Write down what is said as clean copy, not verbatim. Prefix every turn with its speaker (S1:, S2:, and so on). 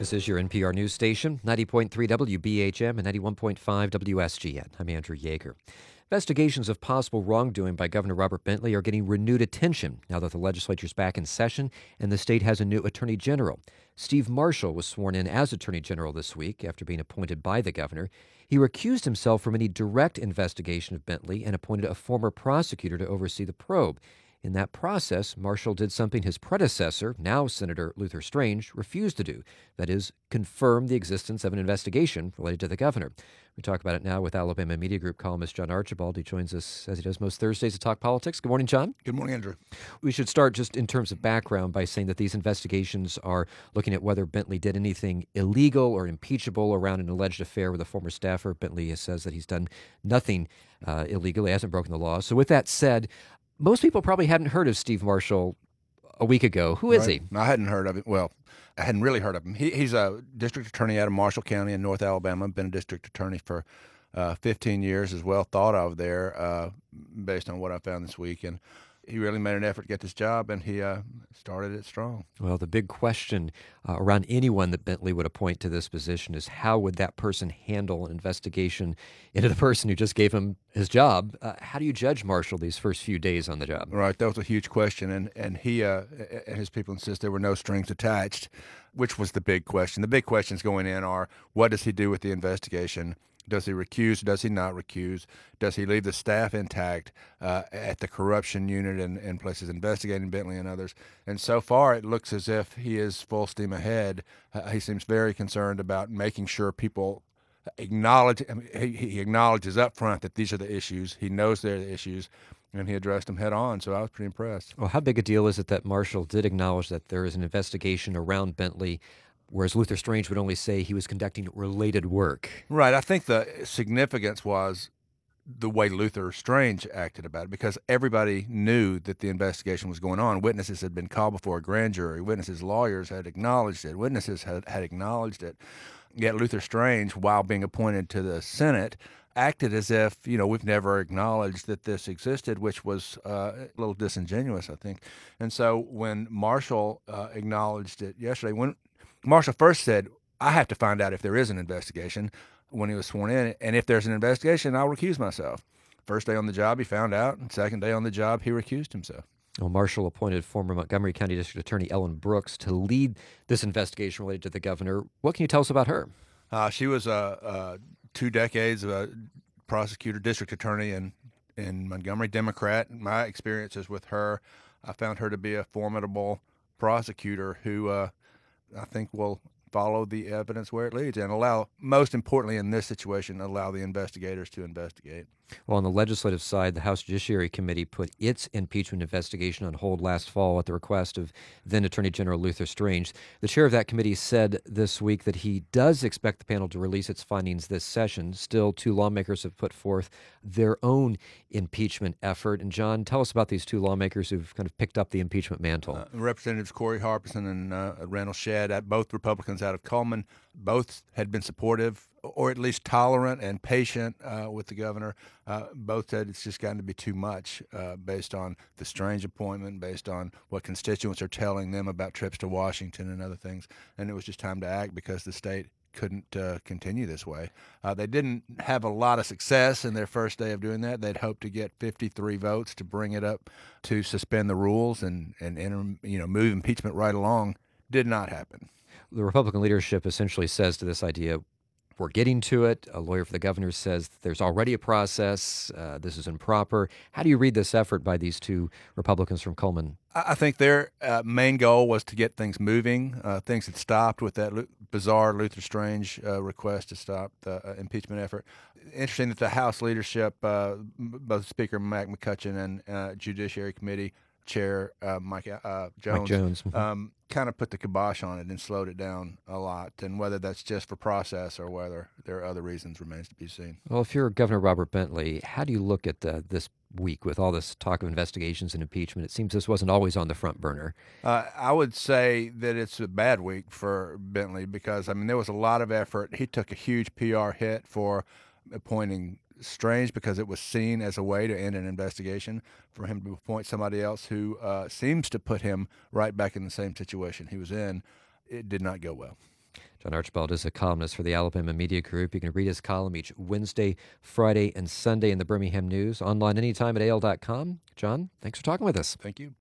S1: This is your NPR news station, 90.3 WBHM and 91.5 WSGN. I'm Andrew Yeager. Investigations of possible wrongdoing by Governor Robert Bentley are getting renewed attention now that the legislature's back in session and the state has a new attorney general. Steve Marshall was sworn in as attorney general this week after being appointed by the governor. He recused himself from any direct investigation of Bentley and appointed a former prosecutor to oversee the probe. In that process, Marshall did something his predecessor, now Senator Luther Strange, refused to do. That is, confirm the existence of an investigation related to the governor. We talk about it now with Alabama Media Group columnist John Archibald. He joins us, as he does most Thursdays, to talk politics. Good morning, John.
S2: Good morning, Andrew.
S1: We should start just in terms of background by saying that these investigations are looking at whether Bentley did anything illegal or impeachable around an alleged affair with a former staffer. Bentley says that he's done nothing illegal. He hasn't broken the law. So with that said, most people probably hadn't heard of Steve Marshall a week ago. Who is he?
S2: I hadn't heard of him. Well, I hadn't really heard of him. He's a district attorney out of Marshall County in North Alabama. Been a district attorney for 15 years, as well thought of there, based on what I found this week. And he really made an effort to get this job, and he started it strong.
S1: Well, the big question around anyone that Bentley would appoint to this position is how would that person handle an investigation into the person who just gave him his job? How do you judge Marshall these first few days on the job?
S2: Right, that was a huge question, and he and his people insist there were no strings attached, which was the big question. The big questions going in are, what does he do with the investigation? Does he recuse? Does he not recuse? Does he leave the staff intact at the corruption unit and places investigating Bentley and others? And so far, it looks as if he is full steam ahead. He seems very concerned about making sure people acknowledge. I mean, he acknowledges up front that these are the issues. He knows they're the issues, and he addressed them head on. So I was pretty impressed.
S1: Well, how big a deal is it that Marshall did acknowledge that there is an investigation around Bentley, whereas Luther Strange would only say he was conducting related work?
S2: Right. I think the significance was the way Luther Strange acted about it, because everybody knew that the investigation was going on. Witnesses had been called before a grand jury. Witnesses' lawyers had acknowledged it. Witnesses had acknowledged it. Yet Luther Strange, while being appointed to the Senate, acted as if, we've never acknowledged that this existed, which was a little disingenuous, I think. And so when Marshall acknowledged it yesterday, when Marshall first said, I have to find out if there is an investigation when he was sworn in, and if there's an investigation, I'll recuse myself. First day on the job, he found out, and second day on the job, he recused himself.
S1: Well, Marshall appointed former Montgomery County District Attorney Ellen Brooks to lead this investigation related to the governor. What can you tell us about her?
S2: She was 2 decades of a prosecutor, district attorney in Montgomery, Democrat. My experiences with her, I found her to be a formidable prosecutor who I think will follow the evidence where it leads and allow, most importantly in this situation, allow the investigators to investigate.
S1: Well, on the legislative side, the House Judiciary Committee put its impeachment investigation on hold last fall at the request of then Attorney General Luther Strange. The chair of that committee said this week that he does expect the panel to release its findings this session. Still, 2 lawmakers have put forth their own impeachment effort. And John, tell us about these 2 lawmakers who've kind of picked up the impeachment mantle.
S2: Representatives Corey Harpison and Randall Shadd, both Republicans out of Cullman. Both had been supportive, or at least tolerant and patient with the governor. Both said it's just gotten to be too much based on the Strange appointment, based on what constituents are telling them about trips to Washington and other things. And it was just time to act because the state couldn't continue this way. They didn't have a lot of success in their first day of doing that. They'd hoped to get 53 votes to bring it up to suspend the rules and move impeachment right along. Did not happen.
S1: The Republican leadership essentially says to this idea, we're getting to it. A lawyer for the governor says there's already a process. This is improper. How do you read this effort by these 2 Republicans from Cullman?
S2: I think their main goal was to get things moving. Things had stopped with that bizarre Luther Strange request to stop the impeachment effort. Interesting that the House leadership, both Speaker Mac McCutcheon and Judiciary Committee Chair Mike Jones, kind of put the kibosh on it and slowed it down a lot. And whether that's just for process or whether there are other reasons remains to be seen.
S1: Well, if you're Governor Robert Bentley, how do you look at this week with all this talk of investigations and impeachment? It seems this wasn't always on the front burner.
S2: I would say that it's a bad week for Bentley because, there was a lot of effort. He took a huge PR hit for appointing Strange because it was seen as a way to end an investigation. For him to appoint somebody else who seems to put him right back in the same situation he was in, it did not go well.
S1: John Archibald is a columnist for the Alabama Media Group. You can read his column each Wednesday, Friday, and Sunday in the Birmingham News. Online anytime at AL.com. John, thanks for talking with us.
S2: Thank you.